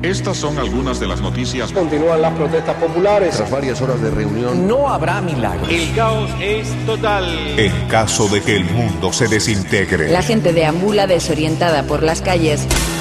Estas son algunas de las noticias. Continúan las protestas populares. Tras varias horas de reunión, no habrá milagros. El caos es total. En caso de que el mundo se desintegre. La gente deambula desorientada por las calles.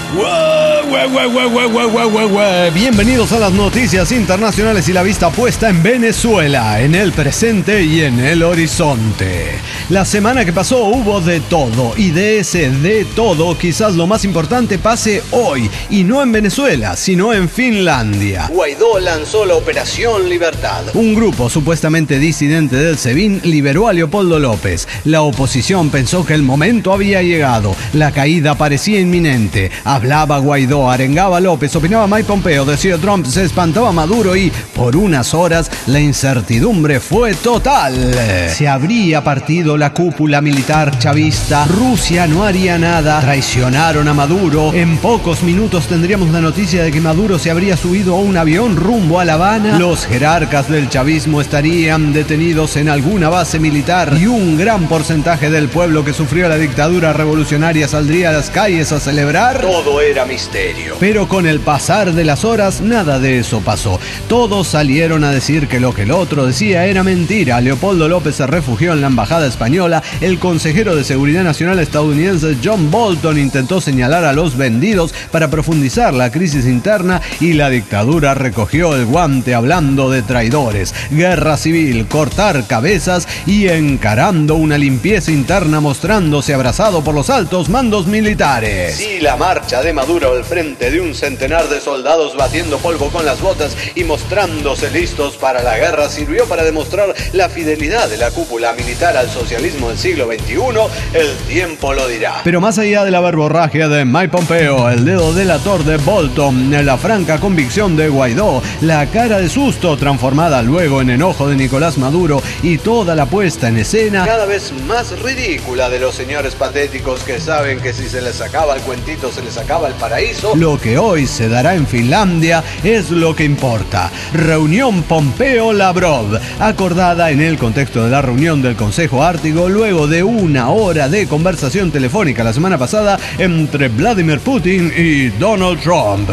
Bienvenidos a las noticias internacionales y la vista puesta en Venezuela, en el presente y en el horizonte. La semana que pasó hubo de todo, y de ese de todo quizás lo más importante pase hoy, y no en Venezuela, sino en Finlandia. Guaidó lanzó la Operación Libertad. Un grupo supuestamente disidente del SEBIN liberó a Leopoldo López. La oposición pensó que el momento había llegado, la caída parecía inminente. Hablaba Guaidó, arengaba López, opinaba Mike Pompeo, decía Trump, se espantaba Maduro y, por unas horas, la incertidumbre fue total. Se habría partido la cúpula militar chavista, Rusia no haría nada, traicionaron a Maduro. En pocos minutos tendríamos la noticia de que Maduro se habría subido a un avión rumbo a La Habana. Los jerarcas del chavismo estarían detenidos en alguna base militar y un gran porcentaje del pueblo que sufrió la dictadura revolucionaria saldría a las calles a celebrar. Todo era misterio. Pero con el pasar de las horas, nada de eso pasó. Todos salieron a decir que lo que el otro decía era mentira. Leopoldo López se refugió en la embajada española. El consejero de Seguridad Nacional estadounidense John Bolton intentó señalar a los vendidos para profundizar la crisis interna y la dictadura recogió el guante hablando de traidores, guerra civil, cortar cabezas y encarando una limpieza interna mostrándose abrazado por los altos mandos militares. Sí, la marcha de Maduro al frente de un centenar de soldados batiendo polvo con las botas y mostrándose listos para la guerra sirvió para demostrar la fidelidad de la cúpula militar al socialismo del siglo XXI. El tiempo lo dirá. Pero más allá de la verborragia de Mike Pompeo, el dedo delator de Bolton, la franca convicción de Guaidó, la cara de susto transformada luego en enojo de Nicolás Maduro y toda la puesta en escena cada vez más ridícula de los señores patéticos que saben que si se les acaba el cuentito se les acaba el paraíso. Lo que hoy se dará en Finlandia es lo que importa. Reunión Pompeo-Lavrov, acordada en el contexto de la reunión del Consejo Ártico luego de una hora de conversación telefónica la semana pasada entre Vladimir Putin y Donald Trump.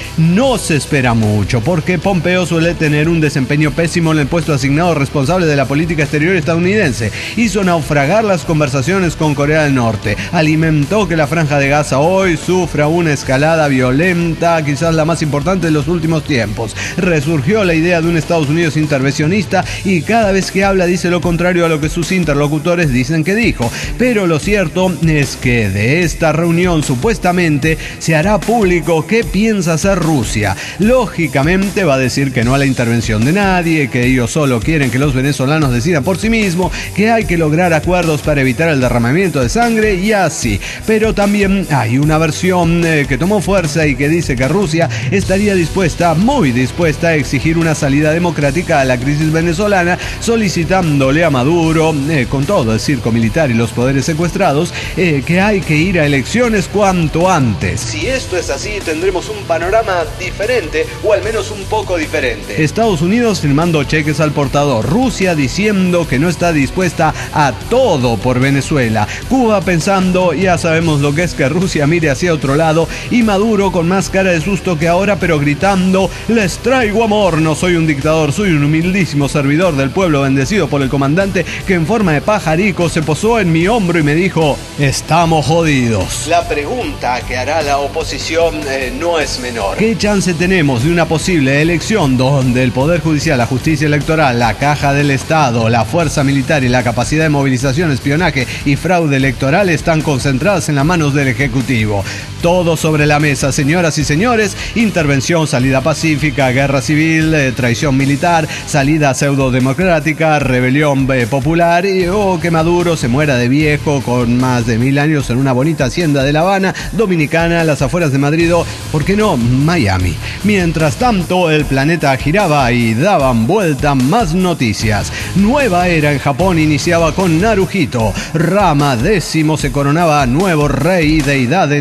No se espera mucho porque Pompeo suele tener un desempeño pésimo en el puesto asignado responsable de la política exterior estadounidense. Hizo naufragar las conversaciones con Corea del Norte, alimentó que la Franja de Gaza hoy sufra una escalada violenta, quizás la más importante de los últimos tiempos. Resurgió la idea de un Estados Unidos intervencionista y cada vez que habla dice lo contrario a lo que sus interlocutores dicen que dijo. Pero lo cierto es que de esta reunión supuestamente se hará público qué piensa hacer Rusia. Lógicamente va a decir que no a la intervención de nadie, que ellos solo quieren que los venezolanos decidan por sí mismos, que hay que lograr acuerdos para evitar el derramamiento de sangre y así. Pero también hay una versión que tomó fuerza y que dice que Rusia estaría dispuesta, muy dispuesta a exigir una salida democrática a la crisis venezolana, solicitándole a Maduro, con todo el circo militar y los poderes secuestrados, que hay que ir a elecciones cuanto antes. Si esto es así, tendremos un panorama diferente, o al menos un poco diferente. Estados Unidos firmando cheques al portador, Rusia diciendo que no está dispuesta a todo por Venezuela, Cuba pensando, ya sabemos lo que es que Rusia mire hacia otro lado, y Maduro con más cara de susto que ahora, pero gritando: les traigo amor, no soy un dictador, soy un humildísimo servidor del pueblo bendecido por el comandante que en forma de pajarico se posó en mi hombro y me dijo: estamos jodidos. La pregunta que hará la oposición no es menor. ¿Qué chance tenemos de una posible elección donde el Poder Judicial, la justicia electoral, la caja del Estado, la fuerza militar y la capacidad de movilización, espionaje y fraude electoral están concentradas en las manos del Ejecutivo? Todo sobre la mesa, señoras y señores. Intervención, salida pacífica, guerra civil, traición militar, salida pseudo-democrática, rebelión popular y que Maduro se muera de viejo con más de 1000 años en una bonita hacienda de La Habana, Dominicana, a las afueras de Madrid o, ¿por qué no?, Miami. Mientras tanto, el planeta giraba y daban vuelta más noticias. Nueva era en Japón iniciaba con Naruhito. Rama X se coronaba nuevo rey y deidad en Tailandia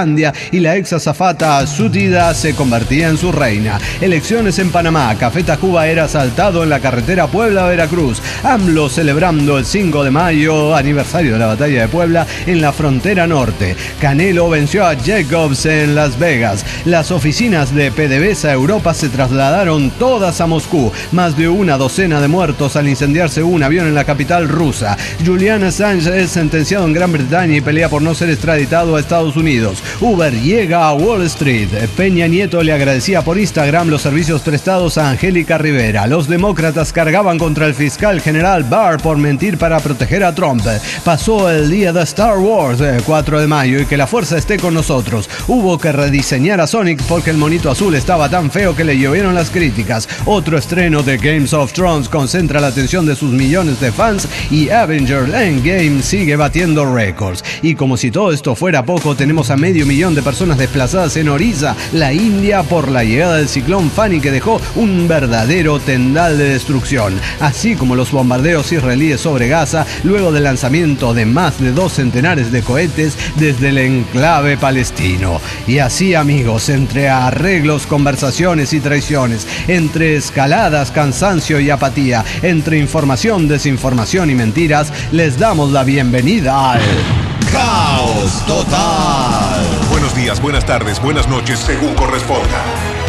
Finlandia y la ex azafata Sutida se convertía en su reina. Elecciones en Panamá. Café Tacuba era asaltado en la carretera Puebla-Veracruz. AMLO celebrando el 5 de mayo, aniversario de la batalla de Puebla, en la frontera norte. Canelo venció a Jacobs en Las Vegas. Las oficinas de PDVSA Europa se trasladaron todas a Moscú. Más de una docena de muertos al incendiarse un avión en la capital rusa. Julian Assange es sentenciado en Gran Bretaña y pelea por no ser extraditado a Estados Unidos. Uber llega a Wall Street. Peña Nieto le agradecía por Instagram los servicios prestados a Angélica Rivera. Los demócratas cargaban contra el fiscal general Barr por mentir para proteger a Trump. Pasó el día de Star Wars, 4 de mayo, y que la fuerza esté con nosotros. Hubo que rediseñar a Sonic porque el monito azul estaba tan feo que le llovieron las críticas. Otro estreno de Games of Thrones concentra la atención de sus millones de fans y Avengers Endgame sigue batiendo récords. Y como si todo esto fuera poco, tenemos a 500.000 de personas desplazadas en Orissa, la India, por la llegada del ciclón Fani, que dejó un verdadero tendal de destrucción, así como los bombardeos israelíes sobre Gaza luego del lanzamiento de más de 2 centenares de cohetes desde el enclave palestino. Y así, amigos, entre arreglos, conversaciones y traiciones, entre escaladas, cansancio y apatía, entre información, desinformación y mentiras, les damos la bienvenida al Caos Total. Buenos días, buenas tardes, buenas noches, según corresponda.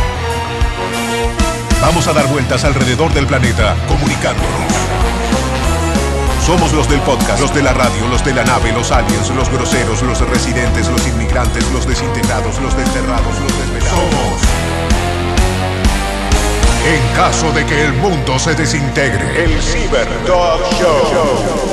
Vamos a dar vueltas alrededor del planeta, comunicándonos. Somos los del podcast, los de la radio, los de la nave, los aliens, los groseros, los residentes, los inmigrantes, los desintegrados, los desterrados, los desvelados. Somos. En caso de que el mundo se desintegre, el Cyber Dog Show.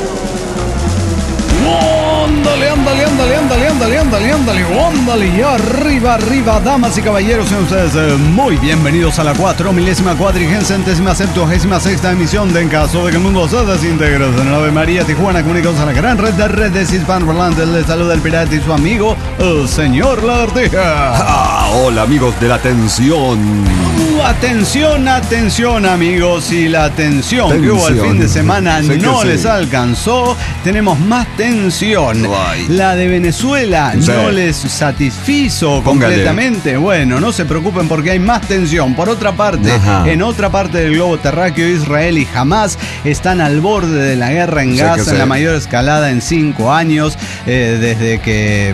Ándale, y arriba, damas y caballeros, sean ustedes muy bienvenidos a la 4.456ª emisión de En caso de que el mundo se desintegre. En la Ave María Tijuana, comunicados a la gran red de redes hispanoparlantes. Les saluda el pirata y su amigo, el señor Lagartija. Hola, amigos de la atención. Atención, amigos, y la tensión que hubo el fin de semana no les alcanzó. Tenemos más tensión. La de Venezuela no les satisfizo completamente. Bueno, no se preocupen porque hay más tensión. Por otra parte, en otra parte del globo terráqueo, Israel y Hamas están al borde de la guerra en Gaza, en la mayor escalada en 5 años, desde que,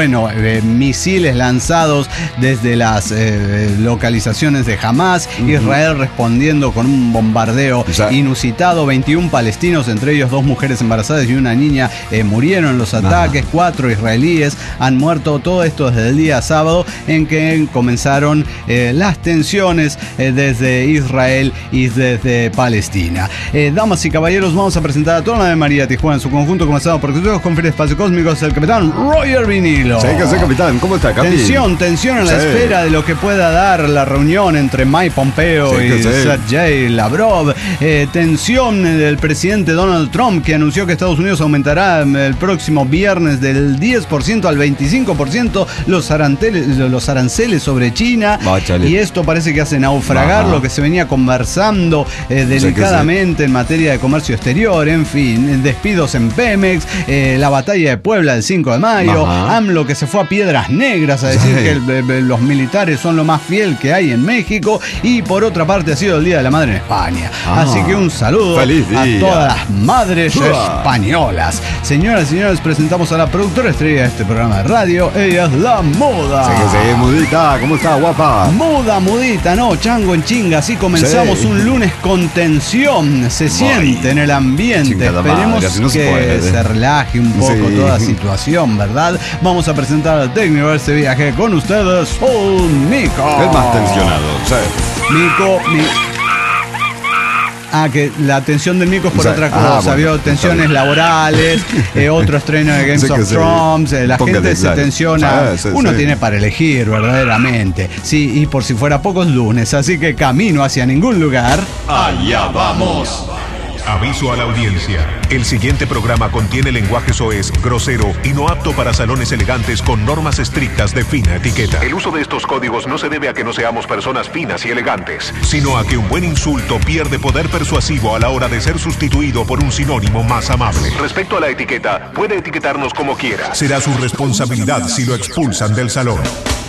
misiles lanzados desde las localizaciones de Hamas, Israel respondiendo con un bombardeo inusitado. 21 palestinos, entre ellos 2 mujeres embarazadas y una niña, murieron en los ataques. 4 israelíes han muerto. Todo esto desde el día sábado, en que comenzaron las tensiones desde Israel y desde Palestina. Damas y caballeros, vamos a presentar a toda la Ave María Tijuana en su conjunto, comenzado por todos con Feria Espacio Cósmicos, el capitán Roger Vinilo. Sí, capitán, ¿cómo está, Capi? Tensión en la espera de lo que pueda dar la reunión entre Mike Pompeo y Sergey Lavrov. Tensión del presidente Donald Trump, que anunció que Estados Unidos aumentará el próximo viernes del 10% al 25% los aranceles sobre China. Y esto parece que hace naufragar lo que se venía conversando delicadamente en materia de comercio exterior. En fin, despidos en Pemex, la batalla de Puebla el 5 de mayo, AMLO que se fue a Piedras Negras a decir que los militares son lo más fiel que hay en México. Y por otra parte, ha sido el Día de la Madre en España. Así que un saludo a todas las madres españolas. Señoras y señores, presentamos a la productora estrella de este programa de radio. Ella es la Muda. Sí, Mudita, ¿cómo está, guapa? Mudita, no, chango en chinga. Así comenzamos un lunes con tensión. Se siente en el ambiente. Esperemos que se relaje un poco toda la situación, ¿verdad? Vamos a presentar al técnico de este viaje con ustedes, Nico. El más tensionado, Nico. Que la atención del Nico es por otra cosa. Vio tensiones laborales, otro estreno de Games of Thrones. La gente se tensiona. Uno tiene para elegir, verdaderamente. Sí, y por si fuera pocos lunes. Así que camino hacia ningún lugar. Allá vamos. Aviso a la audiencia. El siguiente programa contiene lenguaje soez, grosero y no apto para salones elegantes con normas estrictas de fina etiqueta. El uso de estos códigos no se debe a que no seamos personas finas y elegantes, sino a que un buen insulto pierde poder persuasivo a la hora de ser sustituido por un sinónimo más amable. Respecto a la etiqueta, puede etiquetarnos como quiera. Será su responsabilidad si lo expulsan del salón.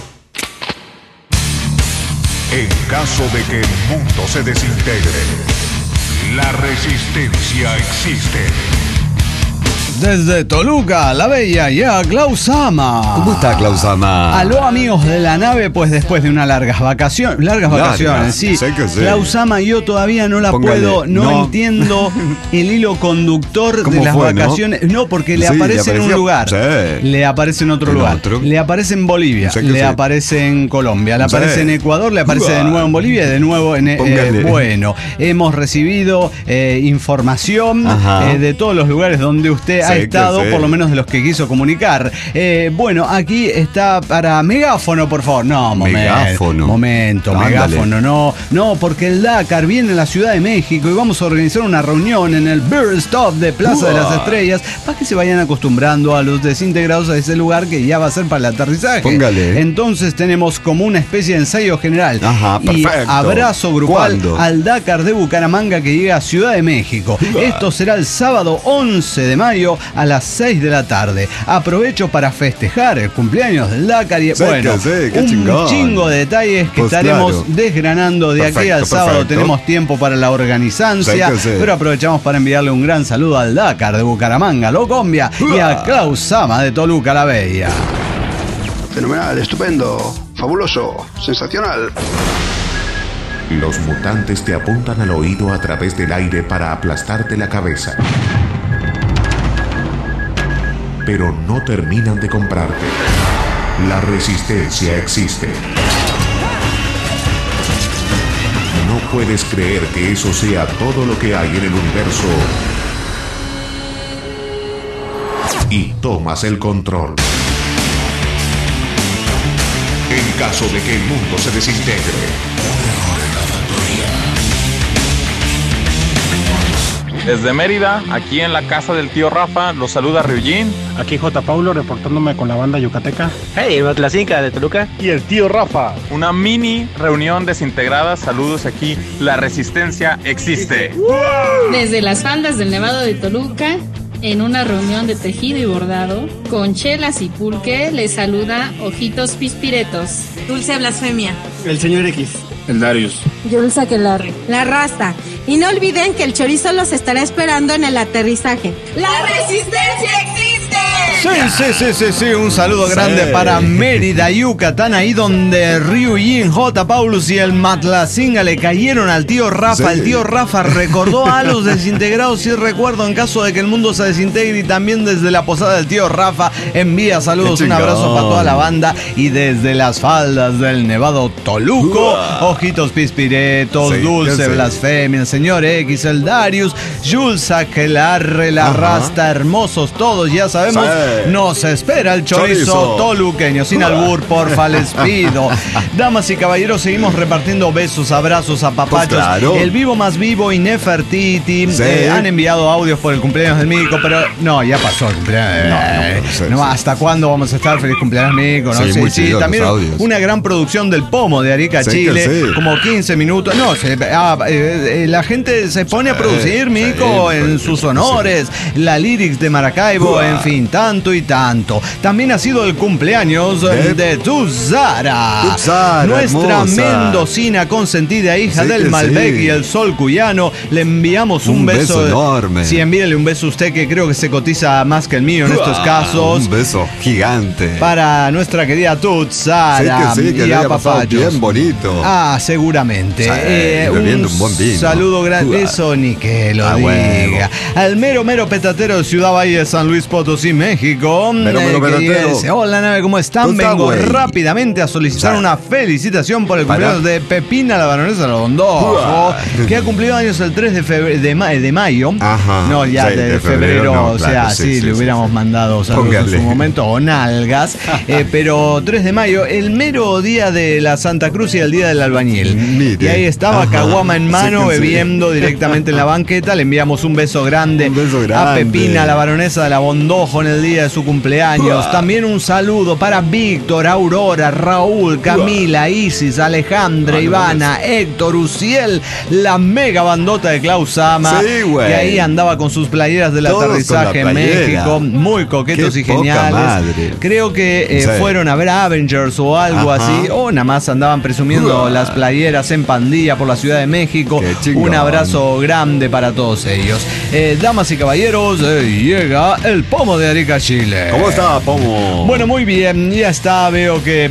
En caso de que el mundo se desintegre, la resistencia existe. Desde Toluca, la bella ya Klausama. ¿Cómo está Klausama? Aló amigos de la nave, pues después de unas largas vacaciones, sí. Sé que sí. Klausama, yo todavía no la Póngale, puedo, no no. entiendo el hilo conductor de las vacaciones. No, porque le Sí, aparece en un lugar, sí. le aparece en otro En lugar, otro. le aparece en Bolivia, Sé que le sí. aparece en Colombia, le Sí. aparece en Ecuador, le aparece de nuevo en Bolivia y de nuevo en Póngale. bueno, hemos recibido información Ajá. de todos los lugares donde usted ha Sé que estado, sí. por lo menos de los que quiso comunicar. Bueno, aquí está para megáfono, por favor. No, Megáfono. Ándale. megáfono, no, porque el Dakar viene a la Ciudad de México y vamos a organizar una reunión en el Beer Stop de Plaza de las Estrellas para que se vayan acostumbrando a los desintegrados a ese lugar que ya va a ser para el aterrizaje. Póngale. Entonces tenemos como una especie de ensayo general. Ajá, y perfecto. abrazo grupal ¿Cuándo? al Dakar de Bucaramanga que llega a Ciudad de México. Esto será el sábado 11 de mayo a las 6 de la tarde. Aprovecho para festejar el cumpleaños del Dakar y Sé bueno, que sí, qué un chingón. chingo de detalles que Pues estaremos claro. desgranando de aquí Perfecto, al sábado. perfecto. Tenemos tiempo para la organizancia, Sé que sí. pero aprovechamos para enviarle un gran saludo al Dakar de Bucaramanga, Locombia, y a Klausama de Toluca la Bella. Fenomenal, estupendo, fabuloso, sensacional. Los mutantes te apuntan al oído a través del aire para aplastarte la cabeza. Pero no terminan de comprarte. La resistencia existe. No puedes creer que eso sea todo lo que hay en el universo. Y tomas el control. En caso de que el mundo se desintegre. Desde Mérida, aquí en la casa del tío Rafa, los saluda Ryujin. Aquí J. Paulo reportándome con la banda yucateca. Hey, la Cinca de Toluca. Y el tío Rafa. Una mini reunión desintegrada. Saludos aquí. La resistencia existe. Desde las faldas del Nevado de Toluca, en una reunión de tejido y bordado, con chelas y pulque, les saluda Ojitos Pispiretos. Dulce Blasfemia. El señor X. El Darius. Yulsa Aquelarre. La Rasta. Y no olviden que el chorizo los estará esperando en el aterrizaje. ¡La resistencia existe! Sí, un saludo grande para Mérida, Yucatán, ahí donde Ryujin, J. Paulus y el Matlacinga le cayeron al tío Rafa. Sí. El tío Rafa recordó a los desintegrados, sí recuerdo, en caso de que el mundo se desintegre, y también desde la posada del tío Rafa envía saludos, un abrazo para toda la banda, y desde las faldas del Nevado Toluco, Ojitos Pispiretos, Sí, Dulce sí. Blasfemia, el señor X, el Darius, Jules Aquelarre, la Rasta, hermosos todos, ya sabemos. Sí. Nos espera el chorizo toluqueño, sin albur, porfa, les pido. Damas y caballeros, seguimos repartiendo besos, abrazos, apapachos. Pues claro. El vivo más vivo y Nefertiti Sí. han enviado audios por el cumpleaños del Mico, pero no, ya pasó el cumpleaños. No, ¿hasta cuándo vamos a estar? Feliz cumpleaños, Mico. No Sí, sé, muy sí, chidos también los audios. una gran producción del Pomo de Arica, Sí, Chile, que sí. como 15 minutos. No, la gente se pone a producir, Mico, en sus honores, la lyrics de Maracaibo, en fin, tanto y tanto. También ha sido el cumpleaños de Tuzara, nuestra hermosa. mendocina consentida, hija Sí del que Malbec sí. y el sol cuyano. Le enviamos un beso enorme. Sí, envíele un beso a usted, que creo que se cotiza más que el mío en estos casos. Un beso gigante. Para nuestra querida Tuzara. Sí, que y le a haya pasado papayos. bien bonito. Seguramente. Sí, bebiendo un buen vino. Saludo grande. Eso ni que lo diga. Huevo. Al mero petatero de Ciudad Valle de San Luis Potosí, México. México. Que dice, hola nave, ¿cómo están? Vengo rápidamente a solicitar una felicitación por el cumpleaños de Pepina, la baronesa de los Bondojo, que ha cumplido años el 3 de mayo. Ajá. No, ya Sí, de febrero, no, o sea, claro, sí, le hubiéramos mandado saludos en su momento, o nalgas. Pero 3 de mayo, el mero día de la Santa Cruz y el día del albañil. Mire. Y ahí estaba, caguama en mano, Sí. bebiendo directamente en la banqueta. Le enviamos un beso grande a Pepina, la baronesa de la Bondojo, en el día de su cumpleaños. También un saludo para Víctor, Aurora, Raúl, Camila, Isis, Alejandra, Ivana, Héctor, Uciel, la mega bandota de Klaus Sama, que ahí andaba con sus playeras del aterrizaje en México, muy coquetos y geniales. Madre. Creo que fueron a ver Avengers o algo así, o nada más andaban presumiendo las playeras en pandilla por la Ciudad de México. Un abrazo grande para todos ellos. Damas y caballeros, llega el Pomo de Arica, Chile. ¿Cómo está, Pomo? Bueno, muy bien, ya está, veo que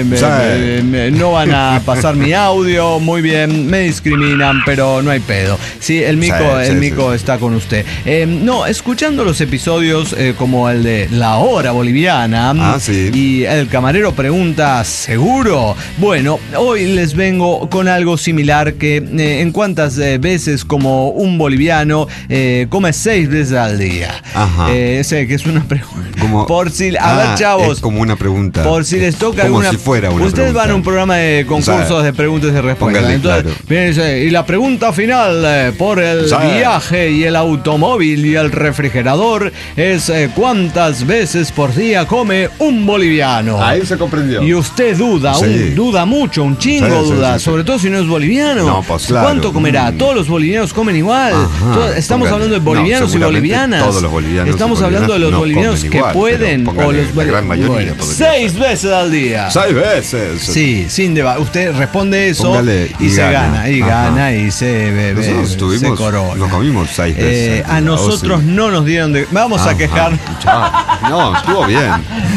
no van a pasar mi audio, muy bien, me discriminan, pero no hay pedo. Sí, el mico está con usted. No, escuchando los episodios como el de La Hora Boliviana, y el camarero pregunta, ¿seguro? Bueno, hoy les vengo con algo similar, que en cuántas veces como un boliviano come 6 veces al día. Ajá. Sé que es una pregunta. Por si, a ver, chavos. Es como una pregunta. Por si les toca como alguna. Si fuera una Ustedes pregunta. van a un programa de concursos de preguntas y respuestas. Entonces, viene, y la pregunta final por el viaje y el automóvil y el refrigerador es ¿cuántas veces por día come un boliviano? Ahí se comprendió. Y usted duda, duda mucho, un chingo duda, sobre todo si no es boliviano. No, pues claro. ¿Cuánto comerá? Todos los bolivianos comen igual. Estamos hablando de bolivianos y bolivianas. Todos los bolivianos. Estamos hablando de los bolivianos que pueden, o los la gran mayoría. 6 veces al día. 6 veces. Sí, sin debate. Usted responde eso. Póngale, y se gana, y gana, y se corona. Nos comimos 6 veces. A nosotros no nos dieron de. Vamos a quejar. No, estuvo bien.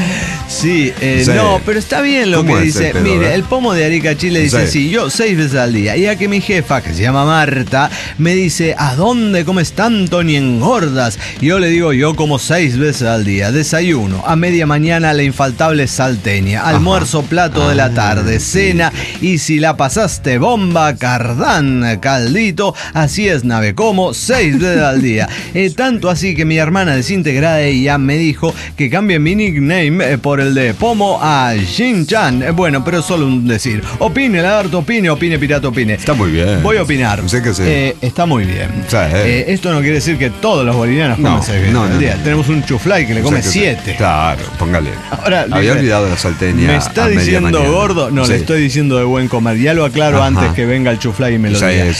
Sí, no, pero está bien lo que dice. Mire, el Pomo de Arica, Chile dice, sí, yo 6 veces al día. Y a que mi jefa, que se llama Marta, me dice, ¿a dónde comes tanto ni engordas? Y yo le digo, yo como 6 veces al día. Desayuno, a media mañana la infaltable salteña, almuerzo, plato de la tarde, cena, y si la pasaste bomba, cardán, caldito, así es, nave, como 6 veces al día. Tanto así que mi hermana desintegrada ella me dijo que cambie mi nickname por el de Pomo a Shin-Chan. Bueno, pero solo un decir. Opine, lagarto, opine, pirata, opine. Está muy bien. Voy a opinar. Sé que sí. Está muy bien. Esto no quiere decir que todos los bolivianos comen 6 veces al día. Tenemos un chuflay que le come 7. Claro, póngale. Ahora, había olvidado la salteña. ¿Me está diciendo gordo? No, le estoy diciendo de buen comer. Ya lo aclaro antes que venga el chuflay y me lo diga.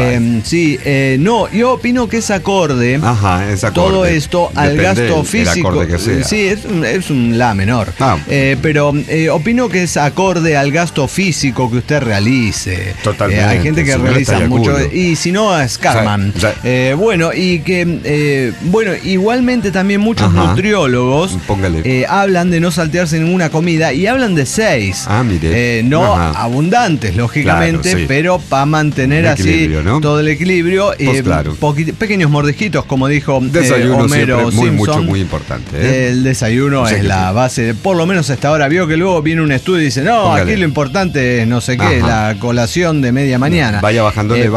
No, yo opino que es acorde. Es acorde. Todo esto al gasto físico. Que sea. Sí, es un la menor. Pero opino que es acorde al gasto físico que usted realice. Totalmente. Hay gente que realiza mucho. Y si no, es Carman. Bueno, y que igualmente también muchos nutriólogos hablan de no saltearse ninguna comida y hablan de 6. No abundantes, lógicamente, pero para mantener así todo el equilibrio. Pequeños mordisquitos, como dijo Homero Simpson. Muy importante. El desayuno es la base, por lo menos hasta ahora. Vio que luego viene un estudio y dice, no, aquí lo importante es no sé qué, la colación de media mañana. Vaya bajándole.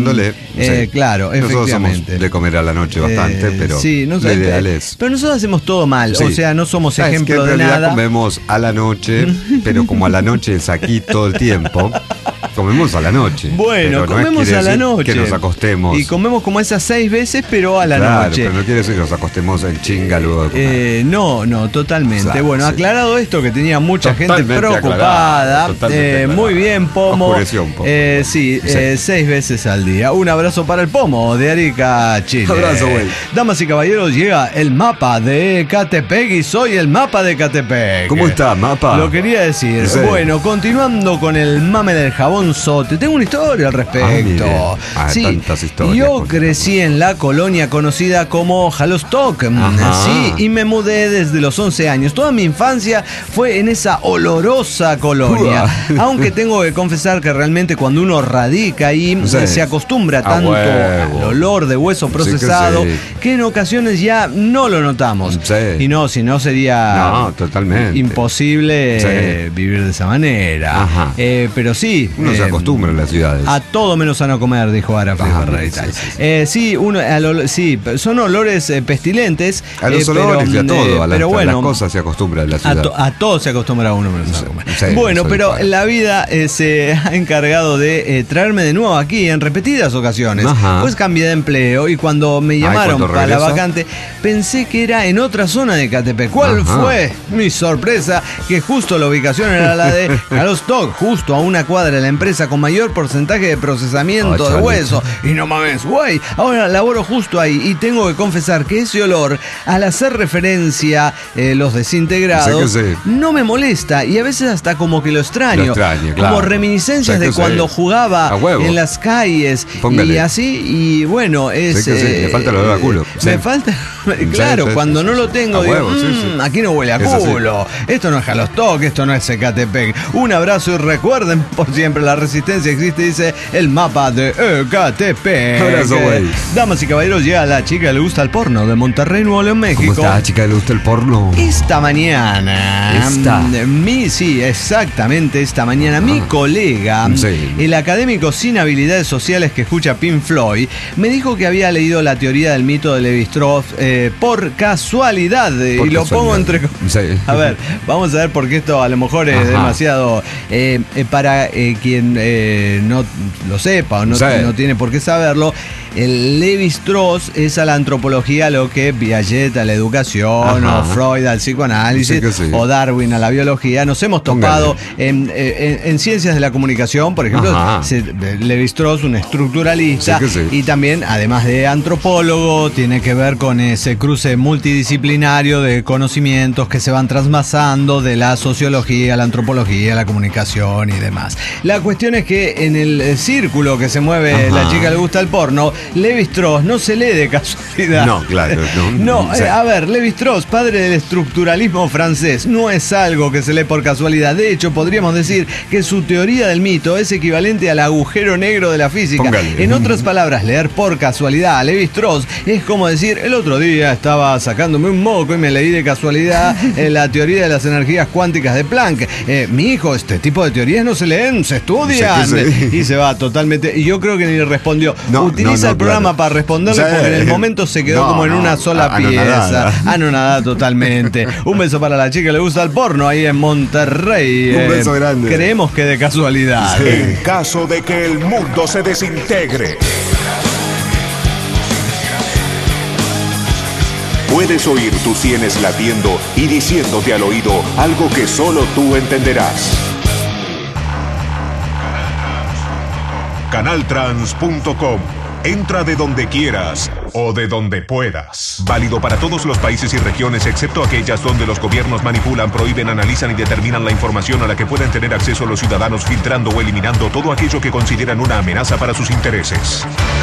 Claro, nosotros efectivamente. Somos de comer a la noche bastante, pero lo ideal es. Pero nosotros hacemos todo mal, o sea, no somos ejemplo de nada. Comemos a la noche, pero como a la noche es aquí todo el tiempo, comemos a la noche. Bueno, comemos a la noche. Que nos acostemos. Y comemos como esas 6 veces, pero a la noche. Pero no quiere decir que nos acostemos en chinga luego de comer. No, totalmente. Bueno, aclarado esto, que tenía mucha gente preocupada. Muy bien, Pomo. Sí, 6 veces al día. Un abrazo para el Pomo de Arica, Chile. Abrazo, güey. Damas y caballeros, llega el mapa de Ecatepec y soy el mapa de Ecatepec. ¿Cómo está, mapa? Lo quería decir. Bueno, continuando con el mame del jabón Alonso. Te tengo una historia al respecto. Tantas historias. Yo crecí en la colonia conocida como Jalostock. Sí, y me mudé desde los 11 años. Toda mi infancia fue en esa olorosa colonia. Aunque tengo que confesar que realmente cuando uno radica ahí se acostumbra tanto al olor de hueso procesado que en ocasiones ya no lo notamos. Y no, si no sería totalmente imposible vivir de esa manera. Pero sí. Uno se acostumbra en las ciudades. A todo menos a no comer, dijo Ara Ferreira. Son olores pestilentes. A los olores y a todo, a las bueno, cosas se acostumbra en la ciudad. A todo se acostumbra uno menos a comer. Bueno, pero la vida se ha encargado de traerme de nuevo aquí en repetidas ocasiones. Pues cambié de empleo y cuando me llamaron para la vacante pensé que era en otra zona de Catepec. ¿Cuál fue mi sorpresa? Que justo la ubicación era la de Jalostock, justo a una cuadra de la empresa con mayor porcentaje de procesamiento de hueso. Y no mames, güey, ahora laboro justo ahí y tengo que confesar que ese olor, al hacer referencia los desintegrados, no me molesta y a veces hasta como que lo extraño. Como reminiscencias de cuando jugaba en las calles. Póngale. Y así, y bueno, le falta el olor a culo. Me falta, claro, cuando no lo tengo, digo, aquí no huele a culo. Esto no es Jalostock, esto no es Ecatepec. Un abrazo y recuerden por siempre, la resistencia existe, dice el mapa de Ecatepec. Abrazo, güey. Damas y caballeros, llega la chica que le gusta el porno de Monterrey, Nuevo León, México. ¿Cómo está, chica que le gusta el porno? Esta mañana, esta mañana, mi colega, el académico sin habilidades sociales que escucha Pink Floyd, me dijo que había leído la teoría del mito de Levi-Strauss por casualidad. Y lo pongo entre... A ver, vamos a ver porque esto a lo mejor es demasiado... para quien no lo sepa o no tiene por qué saberlo, el Levi-Strauss es a la antropología lo que Piaget a la educación, o Freud al psicoanálisis, o Darwin a la biología. Nos hemos topado en ciencias de la comunicación, por ejemplo, Levi-Strauss, un estructuralista, y también, además de antropólogo, tiene que ver con ese cruce multidisciplinario de conocimientos que se van trasmasando de la sociología, la antropología, la comunicación y demás. La cuestión es que en el círculo que se mueve la chica le gusta el porno, Levi-Strauss no se lee de casualidad. No, claro. A ver, Levi-Strauss, padre del estructuralismo francés, no es algo que se lee por casualidad. De hecho, podríamos decir que su teoría del mito es equivalente al agujero negro de la física. Póngale. En otras palabras, leer por casualidad a Levi-Strauss es como decir, el otro día estaba sacándome un moco y me leí de casualidad la teoría de las energías cuánticas de Planck. Mi hijo, este tipo de teorías no se leen, se estudian. Y se va totalmente. Y yo creo que ni respondió. Utiliza el programa para responderle porque en el momento se quedó como en una sola pieza. Anonadada totalmente. Un beso para la chica que le gusta el porno ahí en Monterrey. Un beso grande. Creemos que de casualidad. En caso de que el mundo se desintegre, puedes oír tus sienes latiendo y diciéndote al oído algo que solo tú entenderás. Canaltrans.com. Entra de donde quieras o de donde puedas. Válido para todos los países y regiones excepto aquellas donde los gobiernos manipulan, prohíben, analizan y determinan la información a la que pueden tener acceso los ciudadanos, filtrando o eliminando todo aquello que consideran una amenaza para sus intereses.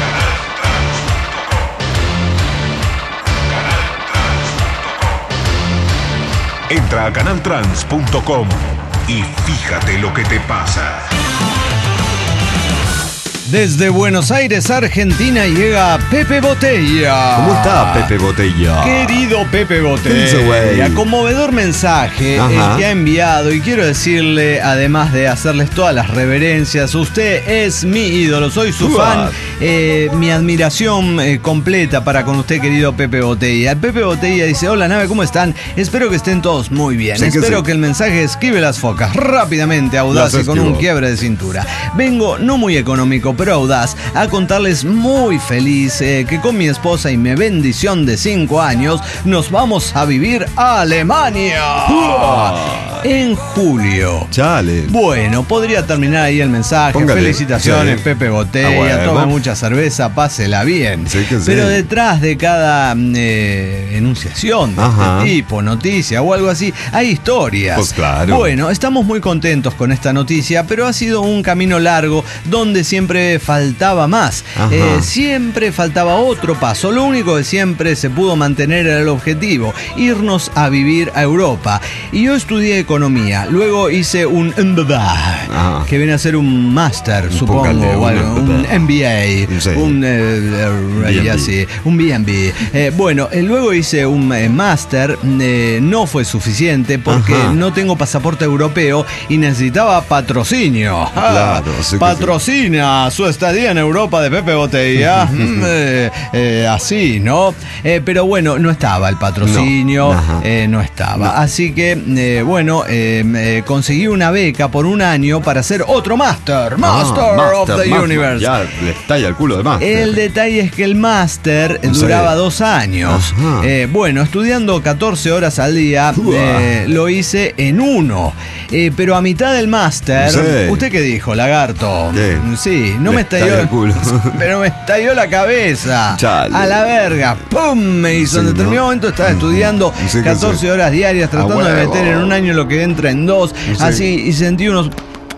Entra a canaltrans.com y fíjate lo que te pasa. Desde Buenos Aires, Argentina, llega Pepe Botella. ¿Cómo está Pepe Botella? Querido Pepe Botella, conmovedor mensaje el que ha enviado, y quiero decirle, además de hacerles todas las reverencias, usted es mi ídolo, soy su fan, mi admiración completa para con usted, querido Pepe Botella. Pepe Botella dice, hola nave, ¿cómo están? Espero que estén todos muy bien. Espero que el mensaje esquive las focas rápidamente, audaz y con un quiebre de cintura. Vengo no muy económico, pero audaz, a contarles muy feliz que con mi esposa y mi bendición de 5 años nos vamos a vivir a Alemania. en julio. Chale. Bueno, podría terminar ahí el mensaje. Póngale. Felicitaciones, Sí. Pepe Botella. Bueno. Tome mucha cerveza, pásela bien. Sí que sí. Pero detrás de cada enunciación de Ajá. este tipo, noticia o algo así, hay historias. Pues claro. Bueno, estamos muy contentos con esta noticia, pero ha sido un camino largo donde siempre faltaba más. Ajá. Siempre faltaba otro paso. Lo único que siempre se pudo mantener era el objetivo, irnos a vivir a Europa. Y yo estudié economía, luego hice un MBA, que viene a ser un máster, supongo, Póngale, o algo, un MBA, Sí. un B&B. así, un B&B. Bueno, luego hice un máster, no fue suficiente porque Ajá. no tengo pasaporte europeo y necesitaba patrocinio. Claro, sí que Patrocina su estadía en Europa de Pepe Botella. Así, ¿no? Pero bueno, no estaba el patrocinio, No. Ajá. no estaba. Así que, bueno, conseguí una beca por un año para hacer otro máster. Master of the Universe. Ya le estalla el culo de máster. El detalle es que el máster Sí. duraba 2 años. Ajá. Bueno, estudiando 14 horas al día, lo hice en 1. Pero a mitad del máster, Sí. ¿usted qué dijo, lagarto? ¿Qué? Sí, no Le me estalla estalló el culo. Pero me estalló la cabeza. Chale. A la verga. ¡Pum! Me hizo. En Sí, determinado ¿no? momento estaba estudiando Sí que 14 sí. horas diarias, tratando de huevo. meter en un año lo que entra en 2. Sí. Así, y sentí unos.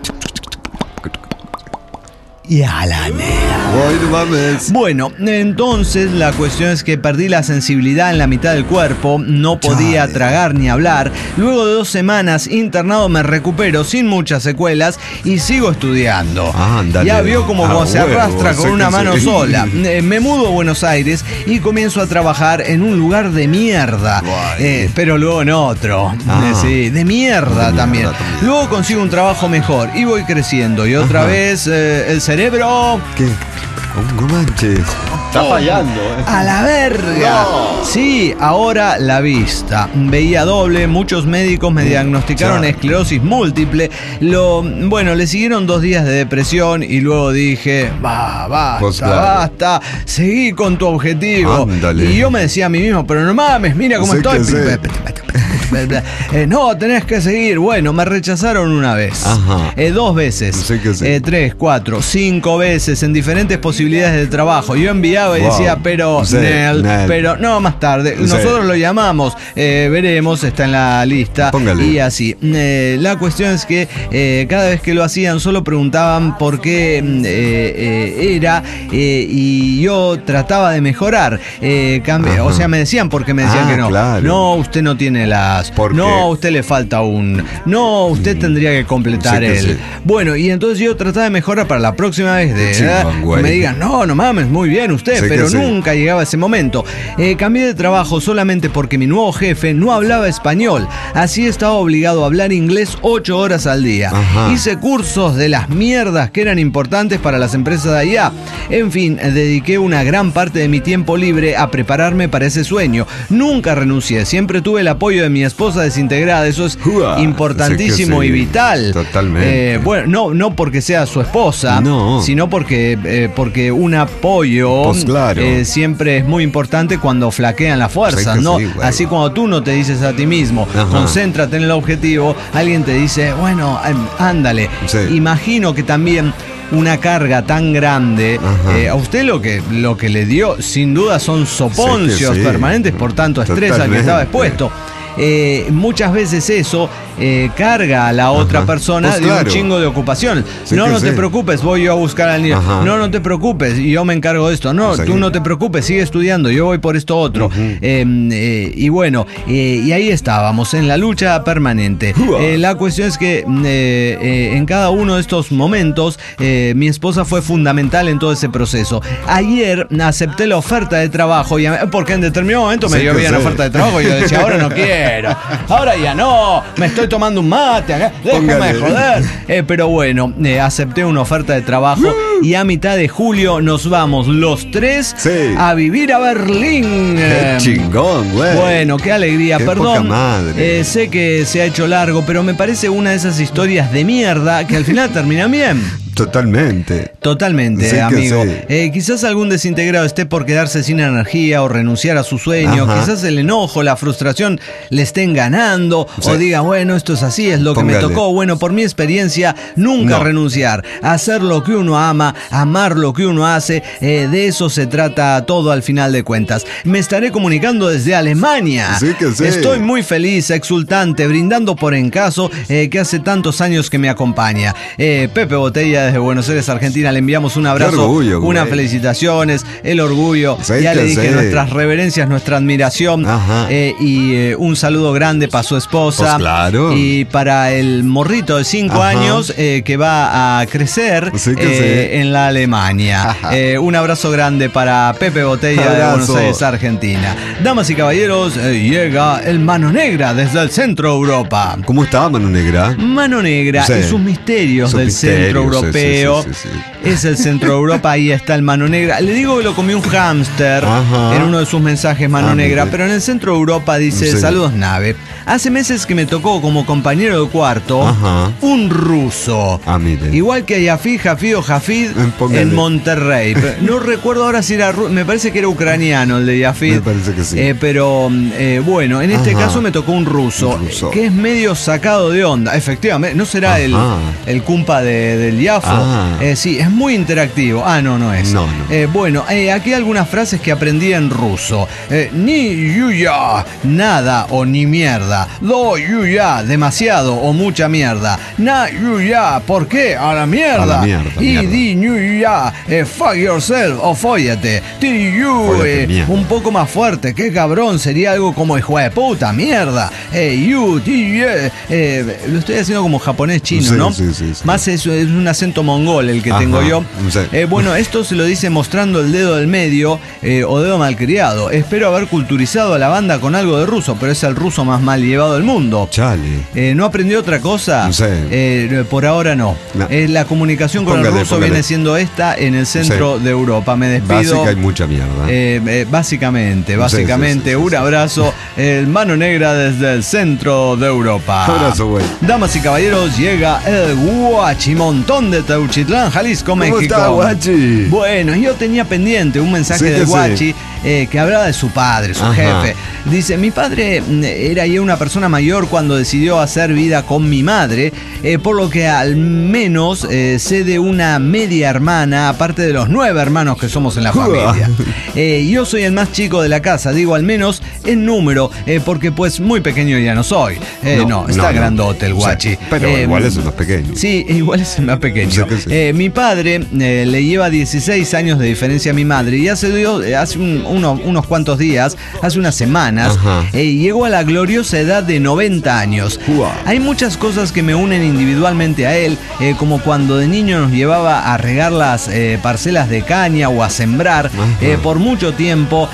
Y a la Bueno, entonces la cuestión es que perdí la sensibilidad en la mitad del cuerpo, no podía Chale. tragar ni hablar. Luego de 2 semanas internado me recupero sin muchas secuelas y sigo estudiando. Ándale. Ya vio como Ah, se huevo, arrastra con sí una que mano sí. sola. Me mudo a Buenos Aires y comienzo a trabajar en un lugar de mierda, pero luego en otro. Sí, de mierda también. Luego consigo un trabajo mejor y voy creciendo. Y otra vez el cerebro... ¿Qué? No manches. Está fallando, ¡A la verga! Sí, ahora la vista. Veía doble, muchos médicos me diagnosticaron esclerosis múltiple. Bueno, le siguieron 2 días de depresión y luego dije, basta, Pues claro. basta, seguí con tu objetivo. Ándale. Y yo me decía a mí mismo, pero no mames, mira cómo Sí estoy. que sí. No, tenés que seguir. Bueno, me rechazaron una vez. Ajá. 2 veces. Sí que sí. 3, 4, 5 veces en diferentes posibilidades de trabajo. Yo enviaba y Wow. decía, pero Sí, Nel. pero no, más tarde. Sí. Nosotros lo llamamos, veremos, está en la lista. Póngale. Y así. La cuestión es que cada vez que lo hacían solo preguntaban por qué era y yo trataba de mejorar. O sea, me decían porque me decían que no. Claro. No, usted no tiene las. ¿Por No, qué? a usted le falta un. No, usted tendría que completar Sí que él. sí. Bueno, y entonces yo trataba de mejorar para la próxima vez de Chingón, güey. me digan, no mames, muy bien usted, Sí que pero sí. nunca llegaba ese momento. Cambié de trabajo solamente porque mi nuevo jefe no hablaba español. Así estaba obligado a hablar inglés 8 horas al día. Ajá. Hice cursos de las mierdas que eran importantes para las empresas de allá. En fin, dediqué una gran parte de mi tiempo libre a prepararme para ese sueño. Nunca renuncié, siempre tuve el apoyo de mi esposa desintegrada. Eso es Ua, importantísimo sí que sí. y vital. Totalmente. Bueno, no porque sea su esposa, No. sino porque un apoyo Pues claro. siempre es muy importante cuando flaquean las fuerzas, Pues que ¿no? sí, güey. Así cuando tú no te dices a ti mismo, Ajá. concéntrate en el objetivo, alguien te dice, bueno, ándale. Sí. Imagino que también una carga tan grande, Ajá. a usted lo que le dio, sin duda, son soponcios Sí que sí. permanentes por tanto estrés al que estaba Totalmente. expuesto. Muchas veces eso carga a la otra Ajá. persona Pues de claro. un chingo de ocupación. Sí No, que no te sí. preocupes, voy yo a buscar al niño. Ajá. No te preocupes, yo me encargo de esto. No, Sí. tú no te preocupes, sigue estudiando, yo voy por esto otro. Y bueno, y ahí estábamos, en la lucha permanente. La cuestión es que en cada uno de estos momentos, mi esposa fue fundamental en todo ese proceso. Ayer acepté la oferta de trabajo, porque en determinado momento me Sí dio que bien la sí. oferta de trabajo y yo decía, ahora no quiero, ahora ya no, me estoy tomando un mate acá, déjame de Póngale. joder. Pero bueno, acepté una oferta de trabajo y a mitad de julio nos vamos los 3 Sí. a vivir a Berlín. Qué chingón, güey. Bueno, qué alegría, Qué perdón. poca madre. Sé que se ha hecho largo, pero me parece una de esas historias de mierda que al final terminan bien. Totalmente. Totalmente, Sí, amigo. sí. Quizás algún desintegrado esté por quedarse sin energía o renunciar a su sueño. Ajá. Quizás el enojo, la frustración le estén ganando. Sí. O diga, bueno, esto es así, es lo que me Póngale. tocó. Bueno, por mi experiencia, nunca No. renunciar. Hacer lo que uno ama, amar lo que uno hace. De eso se trata todo al final de cuentas. Me estaré comunicando desde Alemania. Sí que sí. Estoy muy feliz, exultante, brindando por Encaso, que hace tantos años que me acompaña. Pepe Botella desde Buenos Aires, Argentina, le enviamos un abrazo, Qué orgullo, güey. unas felicitaciones, el orgullo. Sí Ya que le dije sí. nuestras reverencias, nuestra admiración. Ajá. Y un saludo grande para su esposa. Pues claro. Y para el morrito de 5 Ajá. años que va a crecer Sí que sí. en la Alemania. Ajá. Un abrazo grande para Pepe Botella de Abrazo. Buenos Aires, Argentina. Damas y caballeros, llega el Mano Negra desde el centro de Europa. ¿Cómo está, Mano Negra? Mano Negra Sí. y sus misterios Sus del misterios, centro sí, europeo. sí, sí, sí. Es el centro de Europa, ahí está el Mano Negra. Le digo que lo comió un hámster Ajá. en uno de sus mensajes, Mano Ah, Negra, mire. pero en el centro de Europa dice, Sí. saludos nave. Hace meses que me tocó como compañero de cuarto Ajá. un ruso. Ah, mire. Igual que Yafid, Jafid o Jafid Póngale. en Monterrey. Pero no recuerdo ahora si era me parece que era ucraniano el de Yafid. Me parece que sí. Pero bueno, en este Ajá. caso me tocó un ruso, Un ruso. que es medio sacado de onda. Efectivamente, ¿no será el Ajá. cumpa del Yafo? Ah. Sí, es muy interactivo. Ah, no es. No, no. Bueno, aquí algunas frases que aprendí en ruso. Ni yuya, nada o ni mierda. Do yuya, demasiado o mucha mierda. Na yuya, ¿por qué? A la mierda. A la mierda, Y mierda. di yuya, fuck yourself o fóllate. Ti yu, Fóllate, mierda. un poco más fuerte. Qué cabrón, sería algo como hijo de puta, mierda. You, ti, lo estoy haciendo como japonés chino, Sí, ¿no? sí, sí, sí. Más es un acento mongol el que Ajá, tengo yo. sí. Bueno, esto se lo dice mostrando el dedo del medio o dedo malcriado. Espero haber culturizado a la banda con algo de ruso, pero es el ruso más mal llevado del mundo. Chale. ¿No aprendió otra cosa? Sí. Por ahora no. No. La comunicación con Póngale, el ruso póngale. viene siendo esta en el centro Sí. de Europa. Me despido. Básica hay mucha mierda. Básicamente, Sí, un abrazo, el Mano Negra desde el centro de Europa. Abrazo, güey. Damas y caballeros, llega el Guachimontón de Teuchitlán, Jalisco, ¿Cómo México. está, Guachi? Bueno, yo tenía pendiente un mensaje Sí, del que sí. Guachi que hablaba de su padre, su Ajá. jefe. Dice, mi padre era ya una persona mayor cuando decidió hacer vida con mi madre, por lo que al menos sé de una media hermana, aparte de los 9 hermanos que somos en la familia. Yo soy el más chico de la casa, digo al menos en número, porque pues muy pequeño ya no soy. Está grandote el Guachi. Sí, pero igual es el más pequeño. Sí, igual es el más pequeño. Sí que sí. Mi padre le lleva 16 años de diferencia a mi madre y hace unos cuantos días, hace unas semanas, Ajá. llegó a la gloriosa edad de 90 años. Wow. Hay muchas cosas que me unen individualmente a él, como cuando de niño nos llevaba a regar las parcelas de caña o a sembrar por mucho tiempo.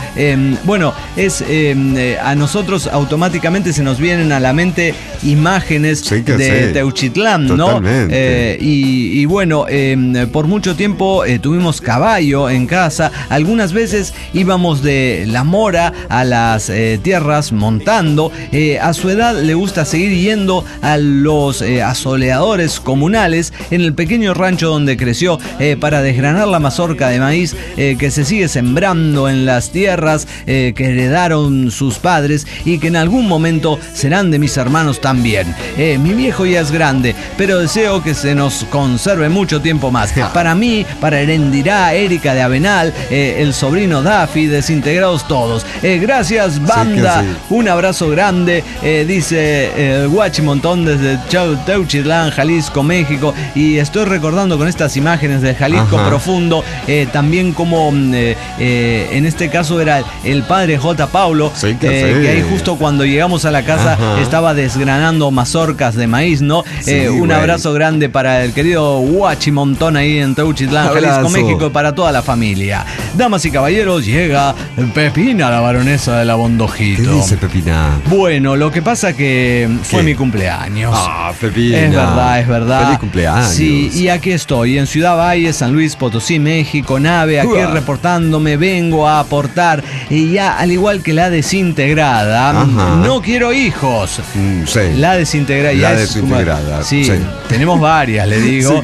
A nosotros automáticamente se nos vienen a la mente imágenes Sí que de sí. Teuchitlán, ¿no? Totalmente. Por mucho tiempo tuvimos caballo en casa. Algunas veces íbamos de La Mora a las tierras montando. A su edad le gusta seguir yendo a los asoleadores comunales en el pequeño rancho donde creció para desgranar la mazorca de maíz que se sigue sembrando en las tierras que heredaron sus padres y que en algún momento serán de mis hermanos también. Mi viejo ya es grande, pero deseo que se nos conserve mucho tiempo más. Para mí, para Erendirá, Erika de Avenal, el sobrino Daffy, desintegrados todos. Gracias, banda. Sí que sí. Un abrazo grande, dice el Guachimontón desde Teuchitlán, Jalisco, México. Y estoy recordando con estas imágenes de Jalisco Ajá. profundo, también como en este caso era el padre J. Paulo, Sí que sí. que ahí justo cuando llegamos a la casa Ajá. estaba desgranando mazorcas de maíz, ¿no? Sí, Un güey. abrazo grande para el querido Guachimontón ahí en Teuchitlán, Jalisco, Abrazo. México, y para toda la familia. Damas y caballeros, llega Pepina, la baronesa de la ¿Qué Bondojito. dice Pepina? Bueno, lo que pasa que fue ¿Qué? mi cumpleaños. Ah, Pepina. Es verdad. Feliz cumpleaños. Sí, y aquí estoy, en Ciudad Valle, San Luis Potosí, México, nave, aquí Uah. reportándome, vengo a aportar. Y ya, al igual que la desintegrada, Ajá. no quiero hijos. Sí. La desintegrada ya La es como- desintegrada, sí, sí. tenemos varias, le digo. Sí que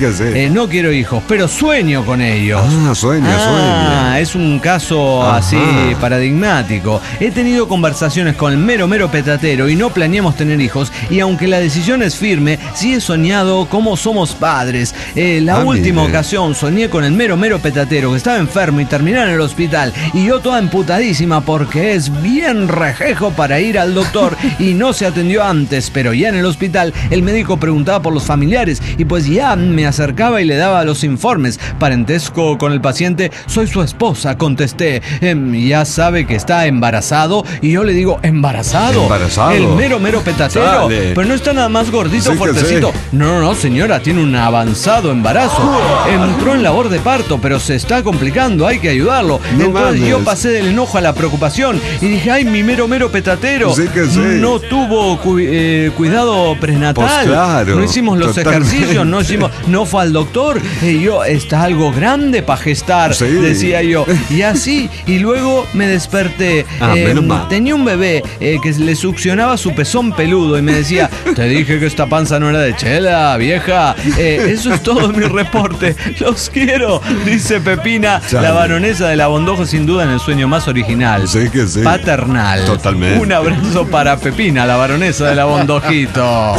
que sí. No quiero hijos, pero sueño con ellos. Sueña. Es un caso así paradigmático. He tenido conversaciones con el mero petatero y no planeamos tener hijos. Y aunque la decisión es firme, sí he soñado cómo somos padres. La última ocasión soñé con el mero petatero que estaba enfermo y terminaba en el hospital. Y yo toda emputadísima porque es bien rejejo para ir al doctor y no se atendió antes. Pero ya en el hospital el médico preguntaba por los familiares y pues ya me acercaba y le daba los informes. Parentesco con el paciente, soy su esposa, contesté. Ya sabe que está embarazado. Y yo le digo, ¿embarazado? El mero petatero. Sale. Pero no está nada más gordito, fuertecito. No, señora, tiene un avanzado embarazo. Entró en labor de parto, pero se está complicando, hay que ayudarlo. Entonces yo pasé del enojo a la preocupación y dije, ay, mi mero petatero. No tuvo cuidado prenatal. Pues claro, no hicimos los ejercicios, no fue al doctor. Yo, está algo grande para gestar, decía yo. Y así, y luego me desperté. Tenía un bebé que le succionaba su pezón peludo y me decía, te dije que esta panza no era de chela, vieja. Eso es todo mi reporte. Los quiero, dice Pepina, la baronesa de la Bondojo, sin duda en el sueño más original. Paternal. Totalmente. Un abrazo para Pepina, la baronesa de la Bondojito.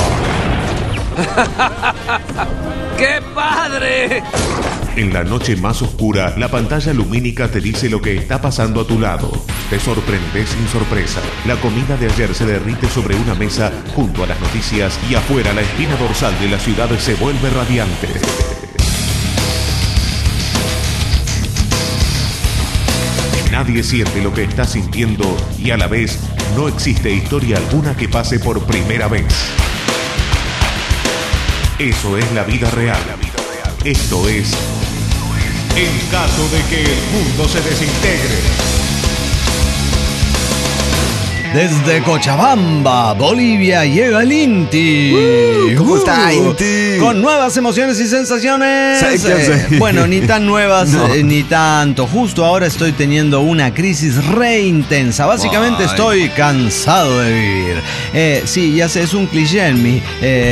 ¡Qué padre! En la noche más oscura, la pantalla lumínica te dice lo que está pasando a tu lado. Te sorprendes sin sorpresa. La comida de ayer se derrite sobre una mesa junto a las noticias y afuera la espina dorsal de la ciudad se vuelve radiante. Nadie siente lo que está sintiendo y a la vez no existe historia alguna que pase por primera vez. Eso es la vida real. Esto es En caso de que el mundo se desintegre. Desde Cochabamba, Bolivia, llega el Inti. ¿Cómo está, Inti? Con nuevas emociones y sensaciones. Sí. Bueno, ni tan nuevas, ni tanto. Justo ahora estoy teniendo una crisis re intensa. Básicamente estoy cansado de vivir. Sí, ya sé, es un cliché en mí.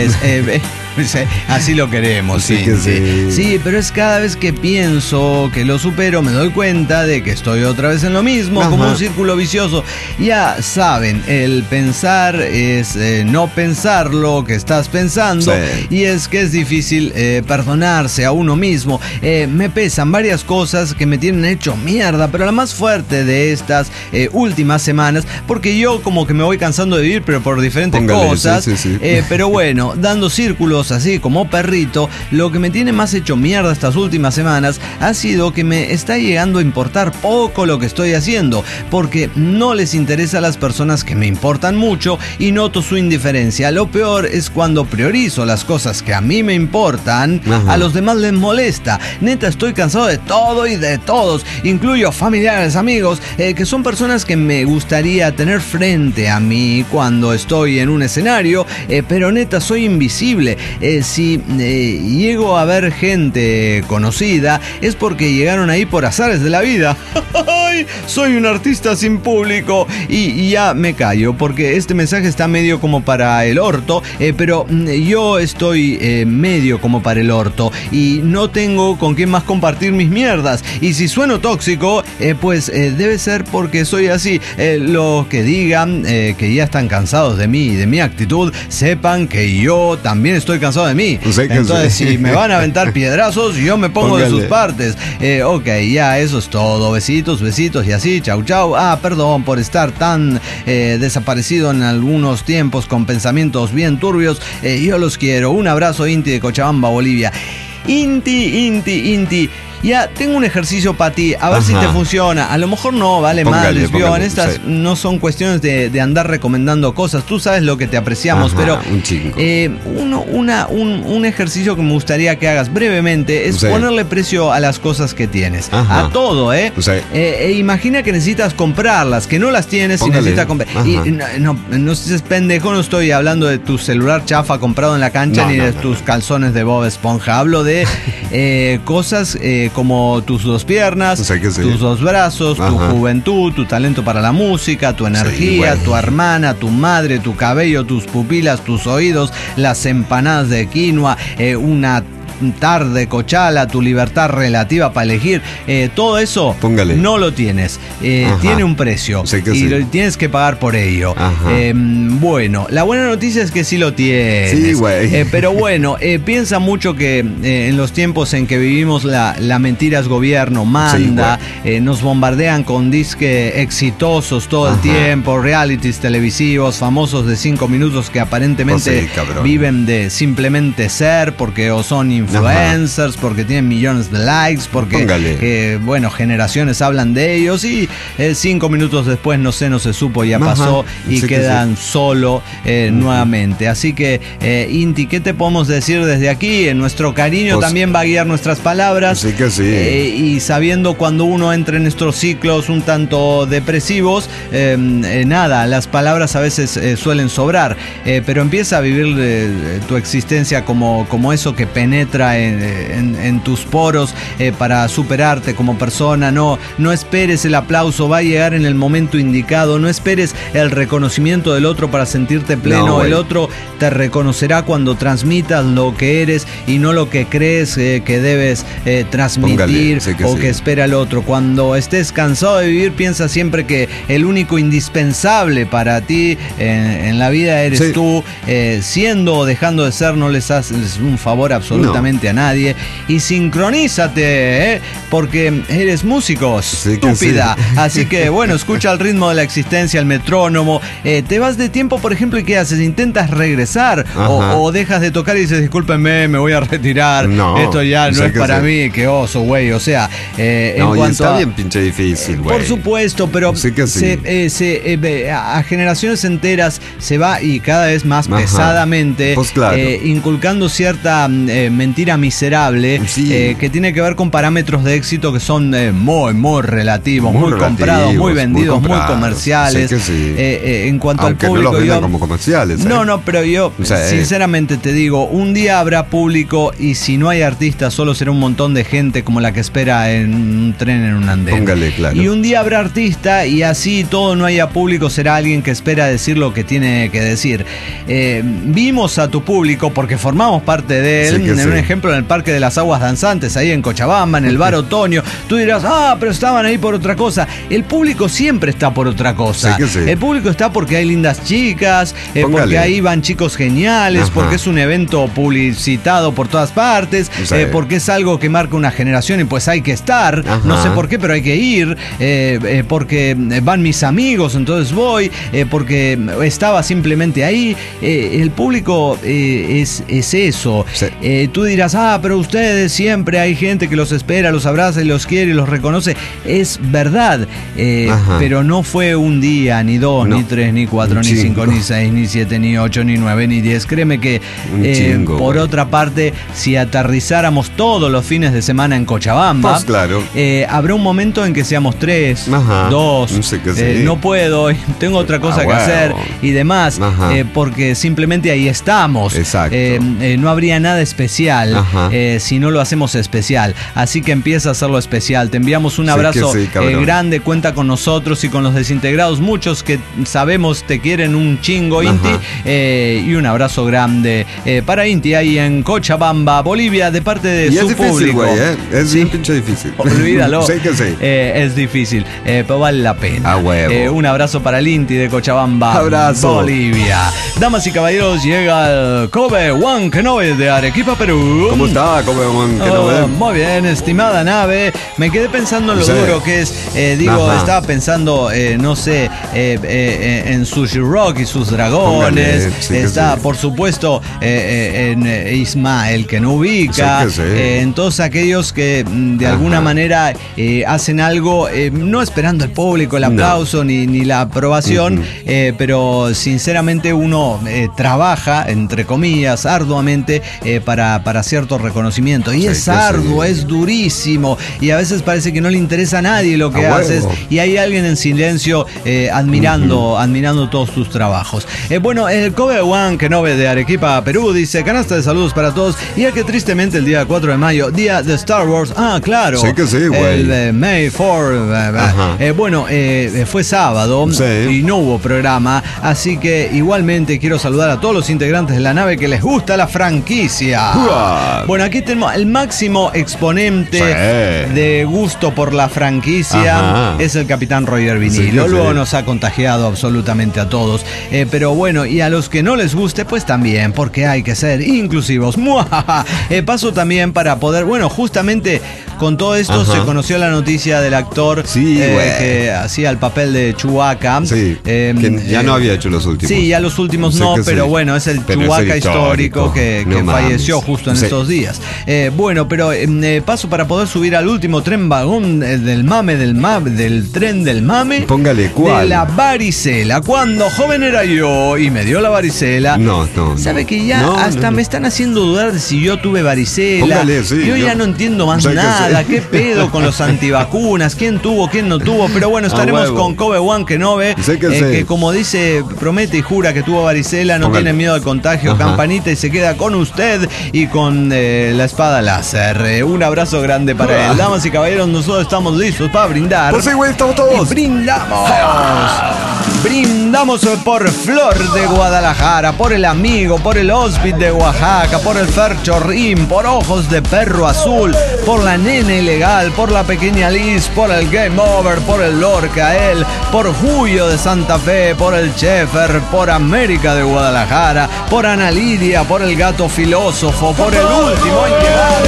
Así lo queremos, sí, pero es cada vez que pienso que lo supero, me doy cuenta de que estoy otra vez en lo mismo, como un círculo vicioso. Ya saben, el pensar es no pensar lo que estás pensando, y es que es difícil perdonarse a uno mismo. Me pesan varias cosas que me tienen hecho mierda, pero la más fuerte de estas últimas semanas, porque yo como que me voy cansando de vivir, pero por diferentes cosas, pero bueno, dando círculos así como perrito, lo que me tiene más hecho mierda estas últimas semanas ha sido que me está llegando a importar poco lo que estoy haciendo, porque no les interesa a las personas que me importan mucho y noto su indiferencia. Lo peor es cuando priorizo las cosas que a mí me importan, a los demás les molesta. Neta, estoy cansado de todo y de todos, incluyo familiares, amigos, que son personas que me gustaría tener frente a mí cuando estoy en un escenario, pero neta, soy invisible. Si llego a ver gente conocida es porque llegaron ahí por azares de la vida. Soy un artista sin público y ya me callo porque este mensaje está medio como para el orto, pero yo estoy medio como para el orto y no tengo con quién más compartir mis mierdas. Y si sueno tóxico, pues debe ser porque soy así. Los que digan que ya están cansados de mí y de mi actitud, sepan que yo también estoy cansado de mí. Entonces, si me van a aventar piedrazos, yo me pongo de sus partes. Ok, ya, eso es todo. Besitos y así, chau. Perdón por estar tan desaparecido en algunos tiempos con pensamientos bien turbios. Yo los quiero. Un abrazo, Inti de Cochabamba, Bolivia. Inti. Ya, tengo un ejercicio para ti, a ver si te funciona. A lo mejor no, vale mal. Estas no son cuestiones de andar recomendando cosas. Tú sabes lo que te apreciamos, pero un ejercicio que me gustaría que hagas brevemente es ponerle precio a las cosas que tienes. A todo, imagina que necesitas comprarlas, que no las tienes y necesitas comprar. Y no seas pendejo, no estoy hablando de tu celular chafa comprado en la cancha ni de tus calzones de Bob Esponja. Hablo de cosas como tus dos piernas, tus dos brazos, tu juventud, tu talento para la música, tu energía, tu hermana, tu madre, tu cabello, tus pupilas, tus oídos, las empanadas de quinoa, una tarde, Cochala, tu libertad relativa para elegir, todo eso no lo tienes. Tiene un precio y lo tienes que pagar por ello. Bueno, la buena noticia es que sí lo tienes. Sí, güey. Pero bueno, piensa mucho que en los tiempos en que vivimos la mentira es gobierno, manda, nos bombardean con disques exitosos todo el tiempo, realities televisivos, famosos de 5 minutos que aparentemente viven de simplemente ser, porque o son influencers, porque tienen millones de likes, porque bueno, generaciones hablan de ellos y 5 minutos después no se supo, ya pasó y quedan solo nuevamente. Así que Inti, ¿qué te podemos decir desde aquí? Nuestro cariño también va a guiar nuestras palabras. Y sabiendo cuando uno entra en estos ciclos un tanto depresivos, nada, las palabras a veces suelen sobrar, pero empieza a vivir tu existencia como eso que penetra en tus poros para superarte como persona. No esperes el aplauso, va a llegar en el momento indicado. No esperes el reconocimiento del otro para sentirte pleno. El otro te reconocerá cuando transmitas lo que eres y no lo que crees que debes transmitir que espera el otro. Cuando estés cansado de vivir, piensa siempre que el único indispensable para ti en la vida eres tú. Siendo o dejando de ser, no les haces un favor absolutamente a nadie. Y sincronízate, porque eres músico, estúpida. Así que bueno, escucha el ritmo de la existencia, el metrónomo. Te vas de tiempo, por ejemplo, ¿y qué haces? ¿Intentas regresar? O dejas de tocar y dices, discúlpenme, me voy a retirar. Esto ya no es para mí, qué oso, güey. O sea, en cuanto está bien pinche difícil, güey. Por supuesto, pero a generaciones enteras se va, y cada vez más pesadamente, inculcando cierta mentira miserable que tiene que ver con parámetros de éxito que son muy relativos, muy comprados, muy vendidos, muy comerciales. En cuanto aunque al público, no los vendan como comerciales. No, pero yo sinceramente te digo, un día habrá público y si no hay artistas solo será un montón de gente como la que espera en un tren en un andén. Y un día habrá artista y así todo no haya público, será alguien que espera decir lo que tiene que decir. Vimos a tu público porque formamos parte de él. Un ejemplo, en el Parque de las Aguas Danzantes, ahí en Cochabamba, en el Bar Otoño. Tú dirás, pero estaban ahí por otra cosa. El público siempre está por otra cosa. El público está porque hay lindas chicas, porque ahí van chicos geniales, porque es un evento publicitado por todas partes, porque es algo que marca una generación y pues hay que estar. No sé por qué, pero hay que ir, porque van mis amigos, entonces voy, porque estaba simplemente ahí. El público es eso. Tú dirás, pero ustedes siempre hay gente que los espera, los abraza y los quiere y los reconoce. Es verdad, pero no fue un día, ni dos, ni tres, ni cuatro, ni cinco, ni seis, ni siete, ni ocho, ni nueve, ni 10. Créeme que por otra parte, si aterrizáramos todos los fines de semana en Cochabamba, habrá un momento en que seamos 3, 2, no puedo, tengo otra cosa que hacer y demás, porque simplemente ahí estamos. No habría nada especial si no lo hacemos especial. Así que empieza a hacerlo especial. Te enviamos un abrazo grande, cuenta con nosotros y con los desintegrados, muchos que sabemos te quieren un chingo, Inti, y un abrazo grande para Inti ahí en Cochabamba, Bolivia, de parte de su público. Es bien pinche difícil. Olvídalo. Es difícil, pero vale la pena. Un abrazo para el Inti de Cochabamba, Bolivia. Damas y caballeros, llega el Kobe One Kenobe de Arequipa, Perú. ¿Cómo está, Kobe One Kenobe? Muy bien, estimada nave. Me quedé pensando en lo duro que es. Estaba pensando, no sé, en Sushi Rock y sus dragones. Está, por supuesto, en Ismael, que no ubica. En todos aquellos que de alguna manera hacen algo, no esperando el público, el aplauso ni la aprobación, pero sinceramente uno trabaja, entre comillas, arduamente para cierto reconocimiento. Y es arduo, es durísimo. Y a veces parece que no le interesa a nadie lo que haces. Y hay alguien en silencio admirando todos tus trabajos. Bueno, el Kobe One Kenobe de Arequipa, Perú, dice: canasta de saludos para todos. Y es que tristemente el día 4 de mayo, día de Star Wars. Claro. El May 4. Bueno, fue sábado y no hubo programa. Así que igualmente quiero saludar a todos los integrantes de la nave que les gusta la franquicia. verdad. Bueno, aquí tenemos el máximo exponente de gusto por la franquicia. Es el Capitán Roger Vinilo. Luego nos ha contagiado absolutamente a todos. Pero bueno, y a los que no les guste, pues también, porque hay que ser inclusivos. Paso también para poder, bueno, justamente con todo esto se conoció la noticia del actor que hacía el papel de Chewbacca. Que ya no había hecho los últimos. Sí, ya los últimos no, pero bueno, es el Chewbacca histórico que falleció justo en estos días. Bueno, pero paso para poder subir al último tren vagón del tren del mame. Póngale cuál. De la varicela. Cuando joven era yo y me dio la varicela. ¿Sabe que ya me están haciendo dudar de si yo tuve varicela? Póngale, yo ya no entiendo más nada. ¿Qué pedo con los antivacunas? ¿Quién tuvo, quién no tuvo? Pero bueno, estaremos con Kobe-Wan Kenobi, que como dice, promete y jura que tuvo varicela, no tiene miedo al contagio, campanita, y se queda con usted y con la espada láser. Un abrazo grande para él. Damas y caballeros, nosotros estamos listos para brindar. Pues sí, güey, estamos todos. Y brindamos. Brindamos por Flor de Guadalajara, por el amigo, por el Hospice de Oaxaca, por el Ferchorrín, por Ojos de Perro Azul, por la Nena Ilegal, por la Pequeña Liz, por el Game Over, por el Lorcael, por Julio de Santa Fe, por el Chefer, por América de Guadalajara, por Ana Lidia, por el Gato Filósofo, por el último en llegar.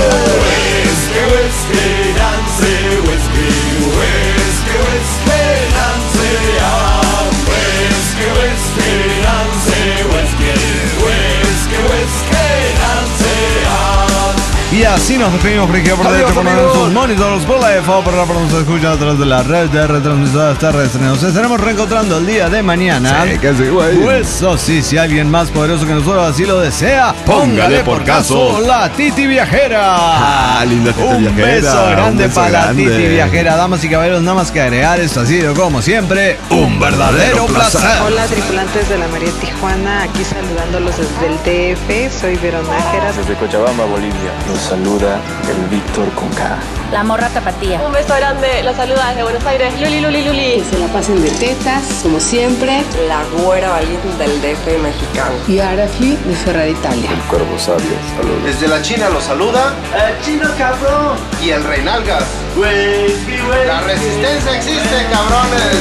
Y así nos despedimos, porque por derecho con sus monitores por la EFA, por la nos escuchan a través de la red de retransmisoras terrestres. Nos estaremos reencontrando el día de mañana. Pues eso sí, si alguien más poderoso que nosotros así lo desea, póngale por caso la Titi Viajera. Linda Titi Viajera. Un beso grande para la Titi Viajera. Damas y caballeros, nada más que agregar, esto ha sido como siempre un verdadero placer. Hola, tripulantes de la María Tijuana, aquí saludándolos desde el DF. Soy Veronájera. Desde Cochabamba, Bolivia. Los saluda el Víctor con K. La Morra Tapatía. Un beso grande, los saluda desde Buenos Aires, Luli. Que se la pasen de tetas, como siempre. La güera valiente del DF mexicano. Y Arafi de Ferrari Italia. El Cuervo Sabio, saludos. Desde la China los saluda el Chino Cabrón y el Reinalgas. La resistencia existe, cabrones.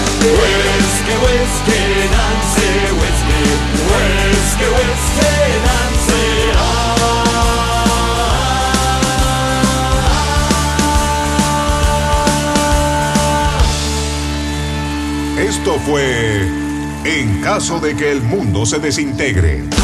Esto fue En caso de que el mundo se desintegre.